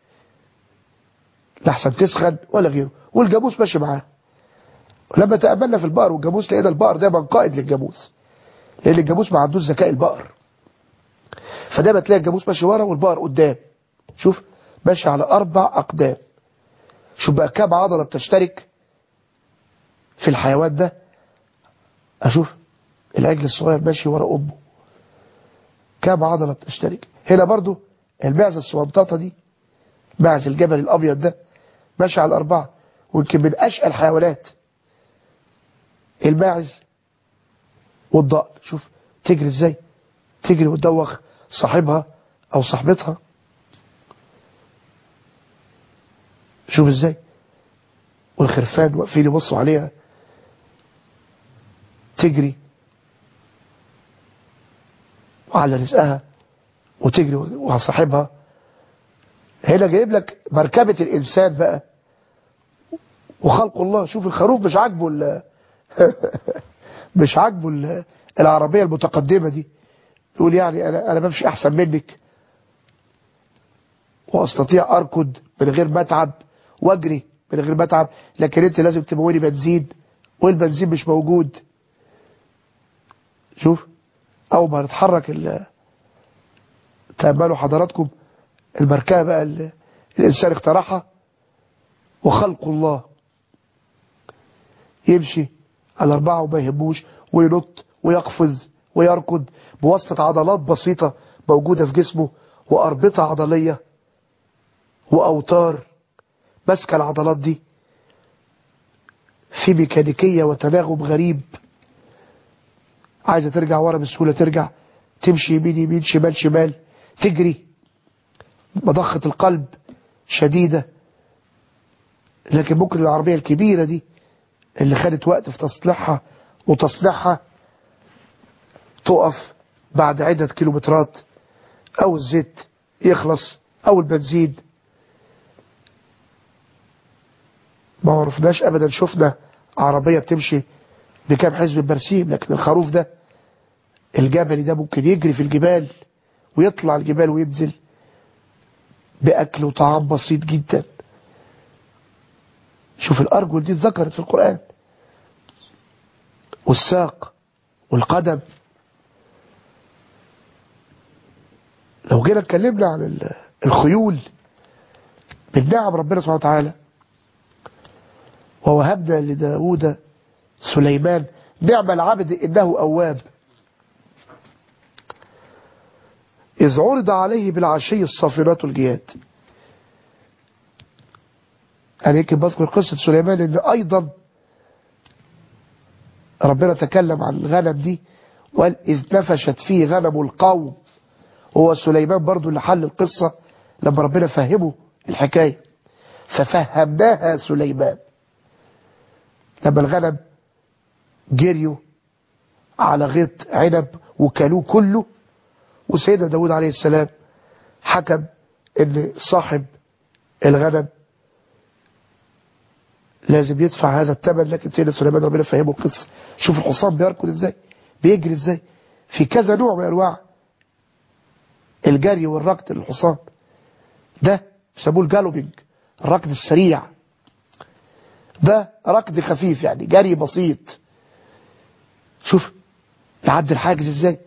لحسن تسخن ولا غيره. والجاموس ماشي معاه. لما تقابلنا في البقر والجاموس لقينا البقر دايما قائد للجاموس، لأن الجاموس ما عندوش ذكاء البقر، فدايما تلاقي الجاموس ماشي ورا والبقر قدام. شوف ماشي على 4 أقدام. شوف بقى كام عضلة بتشترك في الحيوان ده. أشوف العجل الصغير ماشي ورا أمه، كام عضلة بتشترك. هنا برضو المعزة الصوانطاطة دي، معز الجبل الأبيض ده، ماشي على 4. ويمكن من أشقى الحيوانات الماعز والضأن. شوف تجري ازاي، تجري وتدوخ صاحبها أو صاحبتها. شوف ازاي. والخرفان واقفين يبصوا عليها تجري وعلى رزقها وتجري وعلى صاحبها. هنا جايب لك مركبة الإنسان بقى وخلق الله. شوف الخروف مش عاجبه مش عاجبه العربية المتقدمة دي، يقول يعني أنا بمشي أحسن منك وأستطيع أركض من غير ما أتعب وأجري من غير ما أتعب، لكن أنت لازم تمويني بنزين والبنزين مش موجود. شوف أول ما نتحرك تأملوا حضراتكم المركبة بقى الإنسان اخترعها وخلق الله، يمشي على 4 وما يهموش، وينط ويقفز ويركض بواسطة عضلات بسيطة موجودة في جسمه وأربطة عضلية وأوتار ماسكة العضلات دي في ميكانيكية وتناغم غريب. عايزة ترجع ورا بسهولة ترجع، تمشي يمين يمين شمال شمال، تجري. مضخة القلب شديدة، لكن ممكن العربية الكبيرة دي اللي خدت وقت في تصليحها وتصنيعها تقف بعد عدة كيلومترات، او الزيت يخلص او البنزين. ما عرفناش ابدا شفنا عربية بتمشي بكام حزب برسيم، لكن الخروف ده الجبلي ده ممكن يجري في الجبال ويطلع الجبال وينزل بأكل وطعام بسيط جدا. شوف الأرجل دي ذكرت في القرآن، والساق والقدم. لو جينا اتكلمنا عن الخيول من نعم ربنا سبحانه وتعالى، ووهبنا لداود سليمان نعم العبد إنه أواب إذ عرض عليه بالعشي الصافنات الجياد. أنا يمكن بذكر قصة سليمان إن أيضا ربنا تكلم عن الغنم دي وقال إذ نفشت فيه غنم القوم. هو سليمان برضو اللي حل القصة لما ربنا فهمه الحكاية، ففهمناها سليمان لما الغنم جريوا على غيط عنب وكلوه كله، وسيدنا داود عليه السلام حكم ان صاحب الغنم لازم يدفع هذا الثمن. لكن سيدنا سليمان ربنا فهمه القصة. شوف الحصان بيركض ازاي، بيجري ازاي، في كذا نوع من انواع الجري والركض للحصان. ده بيسموه الجالوبينج، الركض السريع. ده ركض خفيف يعني جري بسيط. شوف يعدي الحاجز ازاي.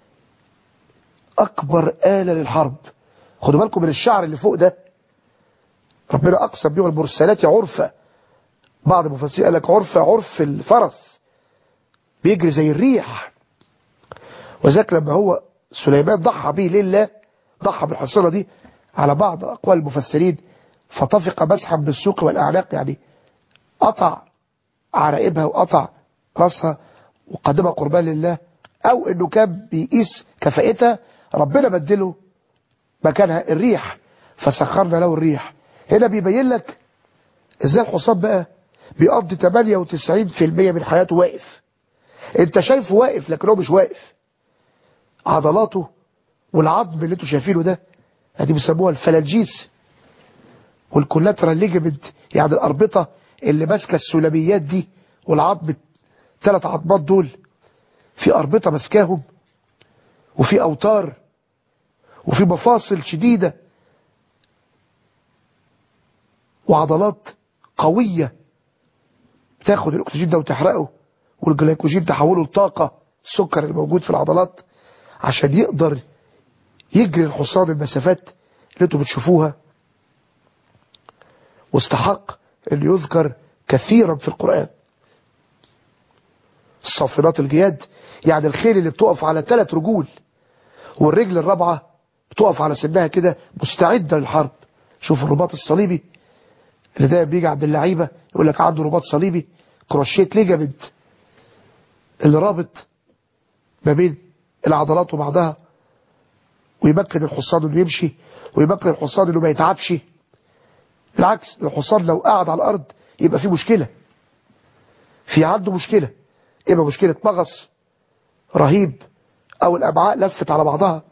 اكبر آلة للحرب. خدوا بالكم من الشعر اللي فوق ده، ربنا اقسم بيه والمرسلات عرفة. بعض المفسرين قال لك عرف الفرس، بيجري زي الريح. وذلك لما هو سليمان ضحى به لله، ضحى بالحصيرة دي على بعض أقوال المفسرين، فطفق مسحا بالسوق والأعناق، يعني قطع عرائبها وقطع رأسها وقدمها قربان لله، أو إنه كان بيقيس كفاءتها، ربنا بدله مكانها الريح فسخرنا له الريح. هنا بيبين لك ازاي الحصان بقى بيقضي 98% من حياته واقف. انت شايفه واقف لكن هو مش واقف. عضلاته والعظم اللي انتوا شايفينه ده دي بيسموها الفلانجيس والكولاترال ليجمنت، يعني الاربطه اللي ماسكه السلميات دي والعظم، 3 عظمات دول في اربطه ماسكاهم، وفي اوتار، وفي مفاصل شديده، وعضلات قويه تاخد الاكسجين ده وتحرقه، والجلايكوجين تحوله لطاقه، السكر اللي موجود في العضلات، عشان يقدر يجري الحصان المسافات اللي انتوا بتشوفوها. واستحق ان يذكر كثيرا في القرآن. الصافنات الجياد، يعني الخيل اللي بتقف على 3 رجول، والرجل الرابعة بتقف على سنها كده مستعدة للحرب. شوف الرباط الصليبي اللي ده بيجي عند اللعيبة يقول لك عنده رباط صليبي، كروشيت ليجامنت اللي رابط ما بين العضلات وبعضها، ويمكن الحصان انه يمشي، ويمكن الحصان انه ما يتعبش. بالعكس، الحصان لو قعد على الارض يبقى فيه مشكلة، في عنده مشكلة، يبقى مشكلة مغص رهيب، او الامعاء لفت على بعضها،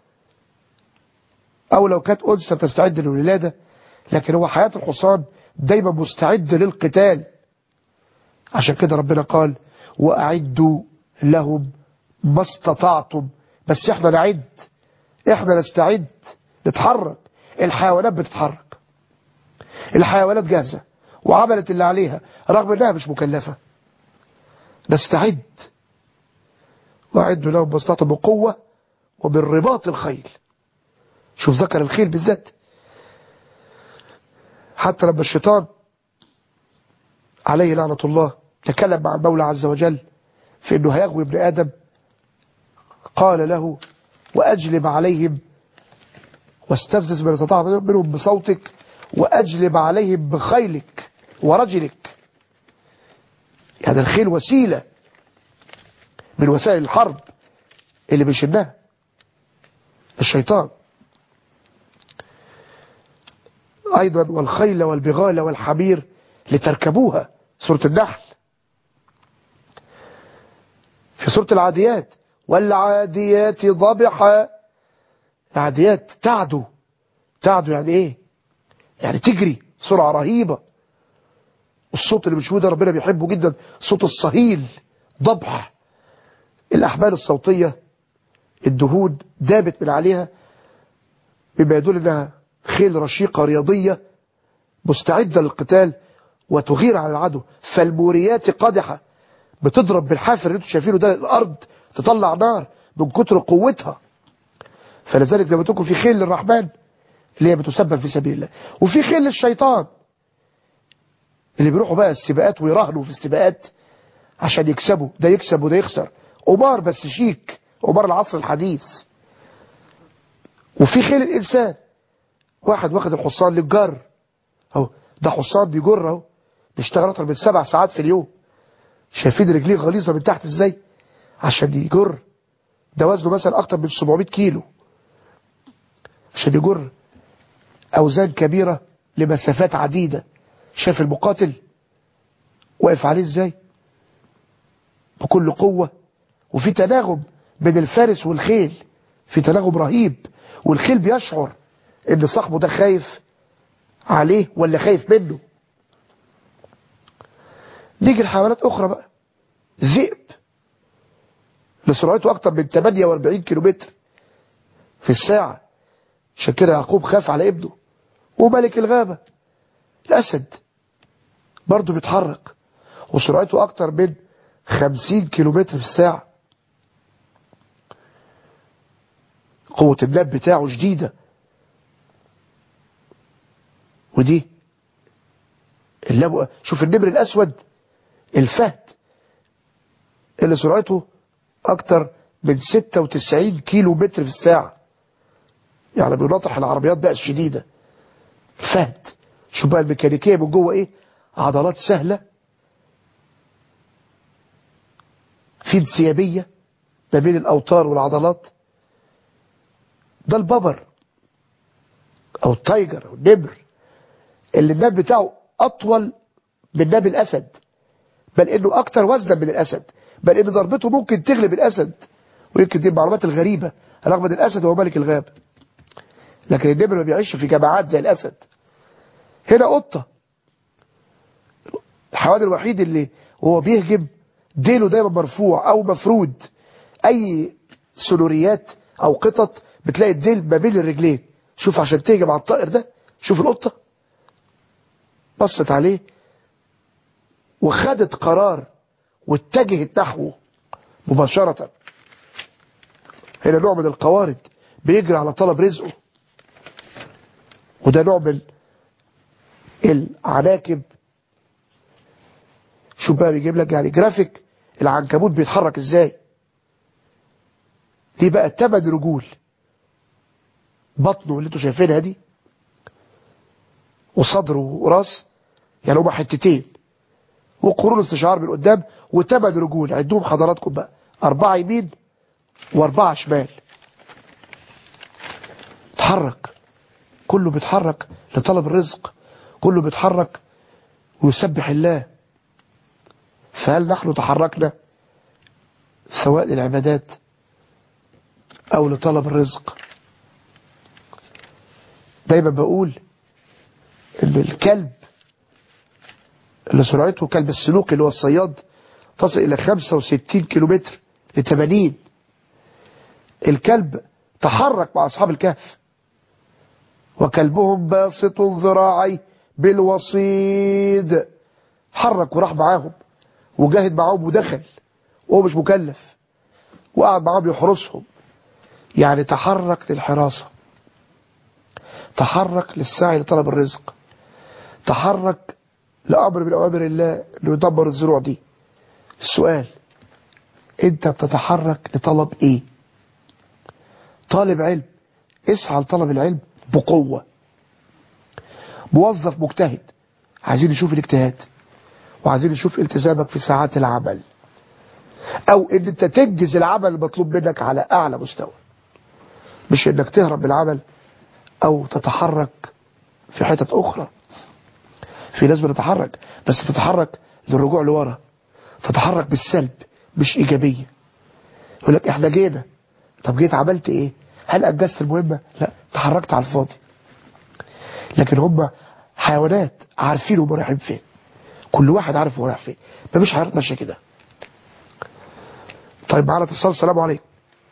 او لو كانت انثى تستعد للولادة. لكن هو حياة الحصان دايما مستعد للقتال. عشان كده ربنا قال واعدوا لهم ما استطعتم. بس احنا نعد، احنا نستعد، نتحرك. الحيوانات بتتحرك، الحيوانات جاهزة وعملت اللي عليها رغم انها مش مكلفة. نستعد. واعدوا لهم ما استطعتم بقوة وبالرباط الخيل. شوف ذكر الخيل بالذات، حتى لما الشيطان عليه لعنة الله تكلم مع المولى عز وجل في انه هيغوي ابن ادم، قال له واجلب عليهم واستفزز من استطاع منهم بصوتك واجلب عليهم بخيلك ورجلك. يعني الخيل وسيلة من وسائل الحرب اللي بيشنها الشيطان. ايضا والخيل والبغال والحمير لتركبوها، سورة النحل. في سورة العاديات والعاديات ضبحا. العاديات تعدو يعني ايه؟ يعني تجري سرعة رهيبة. الصوت اللي بنشوفه ده ربنا بيحبه جدا، صوت الصهيل، ضبح. الأحبال الصوتية الدهون دابت من عليها، بما يدل انها خيل رشيقة رياضية مستعدة للقتال وتغير على العدو. فالموريات قادحة، بتضرب بالحافر اللي انتوا شايفينه ده الأرض تطلع نار من كتر قوتها. فلذلك زي ما تقول في خيل للرحمن اللي هي بتسبب في سبيل الله، وفي خيل للشيطان اللي بيروحوا بقى السباقات ويراهنوا في السباقات عشان يكسبوا، ده يكسب وده يخسر. قمار بس شيك، قمار العصر الحديث. وفي خيل الإنسان، واحد واخد الحصان للجر اهو، ده حصان بيجر اهو، بيشتغل اكتر من 7 ساعات في اليوم. شايفين رجليه غليظه من تحت ازاي عشان يجر؟ ده وزنه مثلا اكتر من 700 كيلو عشان يجر اوزان كبيره لمسافات عديده. شايف المقاتل واقف عليه ازاي بكل قوه. وفي تناغم بين الفارس والخيل، في تناغم رهيب، والخيل بيشعر ان صاحبه ده خايف عليه ولا خايف منه. نيجي لحيوانات اخرى بقى. ذئب لسرعته اكتر من 48 كيلومتر في الساعة. عشان كده يعقوب خاف على ابنه. وملك الغابة الاسد برضه بيتحرك وسرعته اكتر من 50 كيلومتر في الساعة. قوة الناب بتاعه شديدة. ودي شوف النمر الاسود، الفهد اللي سرعته اكتر من 96 كيلو متر في الساعة، يعني بيناطح العربيات بقى الشديدة. الفهد شوف بقى الميكانيكية من جوه ايه، عضلات سهلة، في انسيابية ما بين الاوتار والعضلات. ده الببر او التايجر او النمر، اللي الناب بتاعه اطول من ناب الاسد، بل انه اكتر وزنا من الاسد، بل ان ضربته ممكن تغلب الاسد. ويمكن دي المعلومات الغريبة، رغم ان الاسد هو ملك الغاب، لكن النمر ما بيعيش في جماعات زي الاسد. هنا قطة، الحيوان الوحيد اللي وهو بيهجم ديله دايما مرفوع او مفرود. اي سلوريات او قطط بتلاقي الديل ما بين الرجلين. شوف عشان تهجم على الطائر ده، شوف القطة بصت عليه وخدت قرار واتجهت نحوه مباشرة. هنا نوع من القوارض بيجري على طلب رزقه، وده نوع من العناكب. شوف بقى بيجيب لك يعني جرافيك العنكبوت بيتحرك ازاي. دي بقى 8 رجول، بطنه اللي انتوا شايفينها دي وصدره وراس، يعني هما حتتين، وقرون استشعار من قدام، و8 رجول. عندهم حضراتكم بقى 4 يمين و4 شمال. اتحرك، كله بيتحرك لطلب الرزق، كله بيتحرك ويسبح الله. فهل نحن تحركنا سواء للعبادات او لطلب الرزق؟ دايما بقول ان الكلب اللي سرعته كلب السلوقي اللي هو الصياد تصل الى 65 كيلومتر ل 80. الكلب تحرك مع اصحاب الكهف، وكلبهم باسط ذراعي بالوصيد. حرك وراح معاهم وجاهد معاهم ودخل وهو مش مكلف، وقعد معاهم يحرسهم. يعني تحرك للحراسة، تحرك للسعي لطلب الرزق، تحرك لأمر من أوامر الله اللي يدبر الزروع دي. السؤال، انت بتتحرك لطلب ايه؟ طالب علم، اسعى لطلب العلم بقوة. موظف مجتهد، عايزين نشوف الاجتهاد، وعايزين نشوف التزامك في ساعات العمل، او ان انت تنجز العمل المطلوب منك على اعلى مستوى، مش انك تهرب من العمل او تتحرك في حتت اخرى. في ناس بتتحرك بس تتحرك للرجوع لورا، تتحرك بالسلب مش ايجابية. يقول لك احنا جينا، طب جيت عملت ايه؟ هل انجزت المهمة؟ لا، تحركت على الفاضي. لكن هم حيوانات عارفين هم رايحين فين، كل واحد عارف هو رايح فين، مفيش حيوانات ماشيه كده. طيب معانا اتصال. السلام عليكم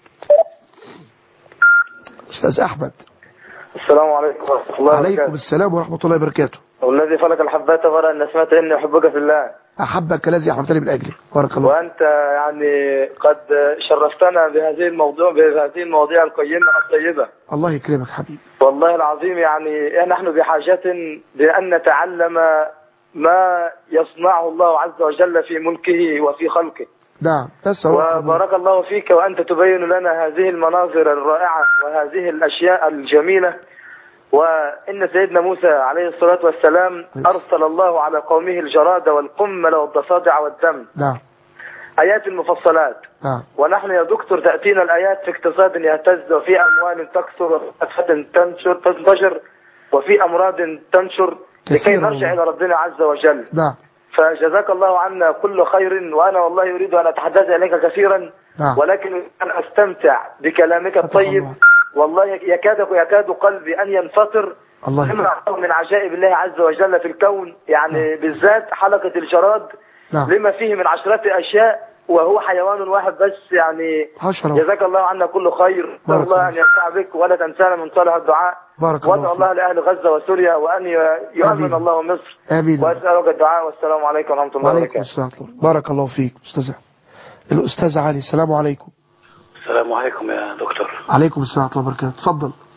استاذ احمد. السلام عليكم ورحمة الله وبركاته. عليكم السلام ورحمة الله وبركاته. والذي فلك الحبات غير أن سمعت إني أحبك في الله. أحبك الذي أحببتني من أجله. بارك الله. وأنت يعني قد شرفتنا بهذه المواضيع القيمة الطيبة. الله يكرمك حبيبي. والله العظيم يعني نحن بحاجة بأن نتعلم ما يصنعه الله عز وجل في ملكه وفي خلقه. نعم. وبارك الله فيك وأنت تبين لنا هذه المناظر الرائعة وهذه الأشياء الجميلة. وإن سيدنا موسى عليه الصلاة والسلام أرسل الله على قومه الجراد والقمل والضفادع والدم. نعم. آيات المفصلات. نعم. ونحن يا دكتور تأتينا الآيات في اقتصاد يهتز، وفي أموال تكثر، وفي أفات تنتشر، وفي أمراض تنشر، لكي نرجع إلى ربنا عز وجل. نعم. فجزاك الله عنا كل خير. وأنا والله أريد أن أتحدث إليك كثيرا. نعم. ولكن أن أستمتع بكلامك الطيب. والله يكاد قلبي أن ينفطر لما من عجائب الله عز وجل في الكون، يعني بالذات حلقة الجراد. نعم. لما فيه من عشرات أشياء وهو حيوان واحد بس، يعني جزاك الله عنا كل خير. نسأل الله أن ينفع بك ولا تنسانا من صالح الدعاء. وادعو الله لأهل غزة وسوريا وأن يؤمن الله مصر. آمين. وأسألك الدعاء. والسلام عليكم ورحمة الله وبركاته. وعليكم السلام. بارك الله فيك أستاذ الأستاذ علي. السلام عليكم. السلام عليكم يا دكتور. عليكم السلام ورحمة الله وبركاته. اتفضل.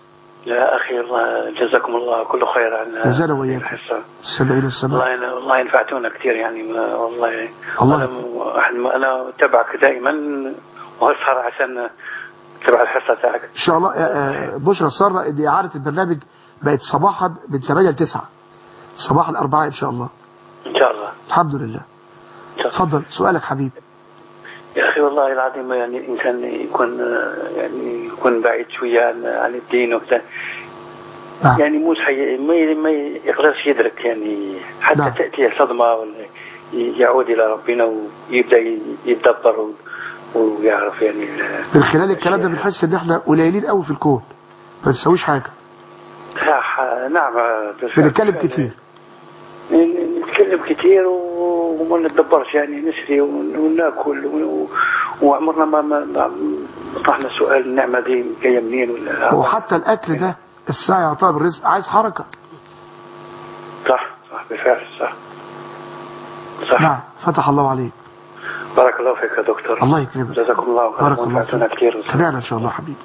يا أخي الله جزاكم الله كل خير عن جزانا وإياكم الحصة. السمعين والسماع. والله ينفعتونا كثير يعني والله. الله أنا أتابعك دائما وأسهر عشان أتابع الحصة تاعك إن شاء الله. بشرى سارة إن إعادة البرنامج بقت صباحا من 8 ل 9 صباح الأربعاء إن شاء الله. إن شاء الله. الحمد لله. تفضل سؤالك حبيبي. يا أخي والله العظيم يعني الإنسان يكون بعيد شوية عن الدين وكذا. يعني مش ما يقدرش يدرك يعني حتى تأتيه صدمة ولا يعود إلى ربنا ويبدأ يتدبر ويعرف يعني. من خلال الكلام ده بنحس إن إحنا قليلين قوي في الكون ما نسويش حاجة. نعم. بنتكلم كتير. نتكلم كتير وما نتدبرش يعني نسري وناكل وعمرنا ما طرحنا سؤال النعمة دي جاية منين ولا. وحتى الأكل ده الساعة يعطاه بالرزق عايز حركة. صح بالفعل صح. نعم فتح الله عليك. بارك الله فيك يا دكتور. الله يكرمك. جزاكم الله خير. بارك الله فيك. تابعنا إن شاء الله حبيبي.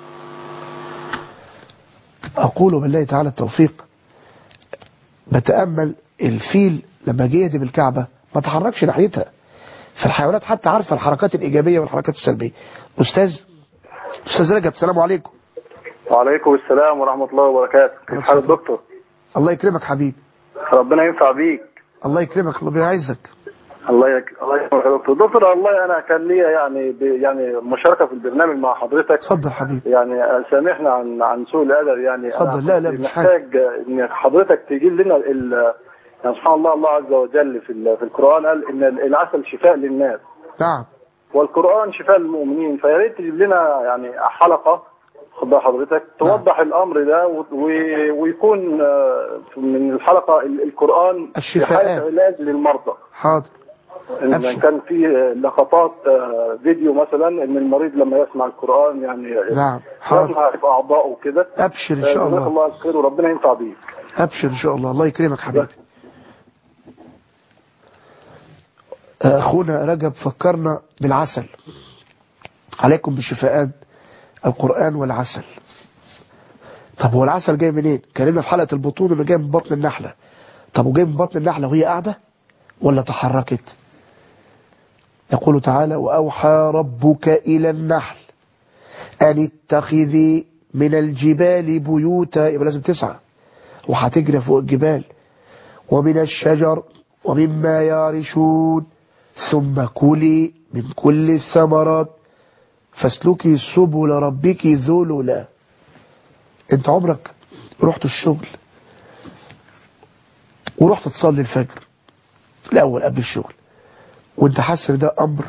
أقول بالله تعالى التوفيق. بتأمل الفيل لما جه يهدم الكعبة ما تحركش ناحيتها. فالحيوانات حتى عارفة الحركات الإيجابية والحركات السلبية. أستاذ رجب السلام عليكم. وعليكم السلام ورحمة الله وبركاته. كيف حال الدكتور؟ الله يكرمك حبيبي. ربنا ينفع بيك. الله يكرمك ربنا يعزك. الله يكرمك يا دكتور. والله أنا كان لي يعني مشاركة في البرنامج مع حضرتك. اتفضل حبيبي. يعني سامحنا عن سوء الأدب يعني. اتفضل. لا مش محتاج إن حضرتك تجيب لنا يعني سبحان الله عز وجل في القرآن قال إن العسل شفاء للناس. نعم. والقرآن شفاء للمؤمنين. فيا ريت تجيب لنا يعني حلقة خد حضرتك توضح الأمر ده ويكون من الحلقة القرآن الشفاء علاج للمرضى. حاضر. إن كان في لقطات فيديو مثلا إن المريض لما يسمع القرآن يعني نعم حاضر يسمع في أعضائه كده. أبشر إن شاء الله. الله خير وربنا ينفع بيك. أبشر إن شاء الله. الله يكرمك حبيبي. أخونا رجب فكرنا بالعسل. عليكم بشفاءات القرآن والعسل. طب هو العسل جاي منين؟ كلمنا في حلقة البطون انه جاي من بطن النحلة. طب وجاي من بطن النحلة وهي قاعدة ولا تحركت؟ يقول تعالى وأوحى ربك إلى النحل أن اتخذي من الجبال بيوتا. يبقى لازم تسعى وهتجري فوق الجبال. ومن الشجر ومما يعرشون ثم كلي من كل الثمرات فاسلكي سبل ربك ذللا. انت عمرك رحت الشغل ورحت تصلي الفجر الأول قبل الشغل وانت حاسس ده أمر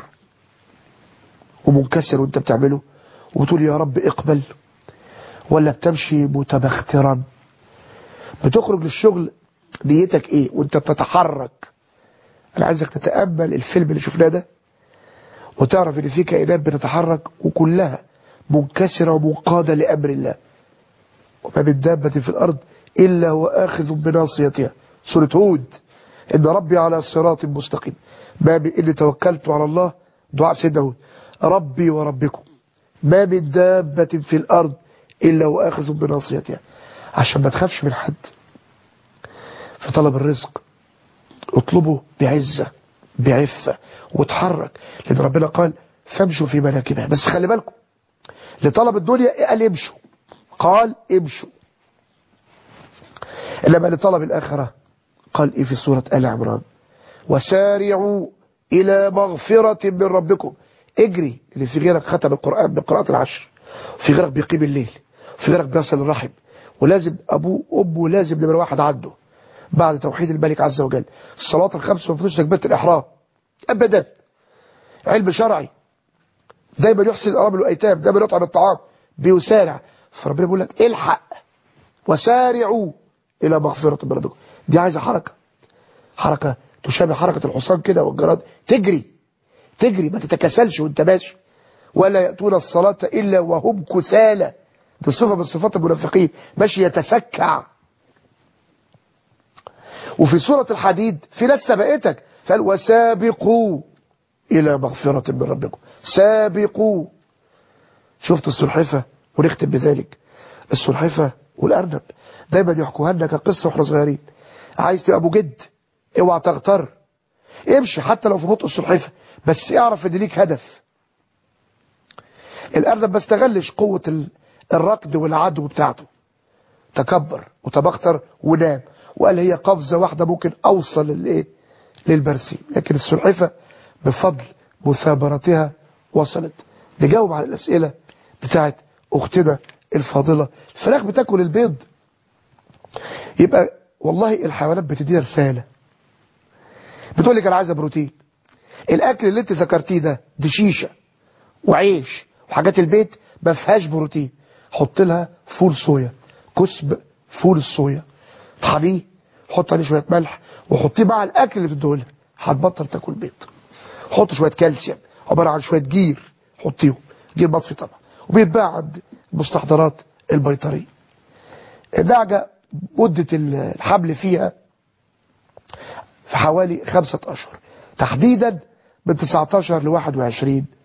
ومنكسر وانت بتعمله وبتقول يا رب اقبل، ولا بتمشي متبخترا؟ بتخرج للشغل نيتك ايه وانت بتتحرك؟ انا عايزك تتأمل الفيلم اللي شفناه ده وتعرف ان في كائنات بتتحرك وكلها منكسرة ومنقادة لأمر الله. وما من دابة في الأرض إلا هو آخذ بناصيتها. سورة هود. إن ربي على صراط مستقيم. ما من إني توكلت على الله. دعاء سيدنا هود ربي وربكم ما من دابة في الأرض إلا هو آخذ بناصيتها. عشان ما تخافش من حد في طلب الرزق اطلبه بعزة بعفة وتحرك، لأن ربنا قال فامشوا في مناكبها. بس خلي بالكم لطلب الدنيا قال امشوا، قال امشوا. إنما لطلب الآخرة قال إيه في سورة آل عمران وسارعوا إلى مغفرة من ربكم. اجري. اللي في غيرك ختم القرآن بقراءة العشر، في غيرك بيقيم الليل، في غيرك بيصل الرحم، ولازم أبوه وأمه لازم نمرة واحد عنده بعد توحيد الملك عز وجل الصلاة الخمس وفتوش تكبيرة الإحرام أبدا. علم شرعي دايما يحسن الأرامل والأيتام، دايما يطعم الطعام بيسارع. فربنا بيقول لك الحق وسارعوا إلى مغفرة من ربكم. دي عايزة حركة تشابه حركة الحصان كده والجراد. تجري ما تتكسلش وانت ماشي. ولا يأتون الصلاة إلا وهم كسالى. دي صفة من صفات المنافقين ماشي يتسكع. وفي سورة الحديد في ناس سبقتك فقال وسابقوا إلى مغفرة من ربكم. سابقوا. شفت السلحفة ونختم بذلك. السلحفة والأرنب دايما يحكوها لنا كقصة واحنا صغيرين. عايز تبقى ابو جد اوعى تغتر، امشي حتى لو في بطء السلحفة بس اعرف ان ليك هدف. الأرنب ما استغلش قوة الركض والعدو بتاعته، تكبر وتبختر ونام وقال هي قفزة واحدة ممكن أوصل للبرسيم. لكن السلحفة بفضل مثابرتها وصلت. نجاوب على الأسئلة بتاعت أختنا الفاضلة. الفراخ بتاكل البيض، يبقى والله الحيوانات بتدينا رسالة، بتقول لك أنا عايزة بروتين. الأكل اللي انت ذكرتيه ده دي شيشة وعيش وحاجات البيت ما فيهاش بروتين. حط لها فول صويا، كسب فول الصويا، طحنيه، حط عليه شويه ملح وحطيه مع الاكل اللي بتديه لها، هتبطل تاكل بيض. حط شويه كالسيوم عباره عن شويه جير، حطيهم جير مطفي طبعا، وبيتباع عند المستحضرات البيطريه. النعجه مده الحمل فيها في حوالي 5 أشهر، تحديدا من 19 ل 21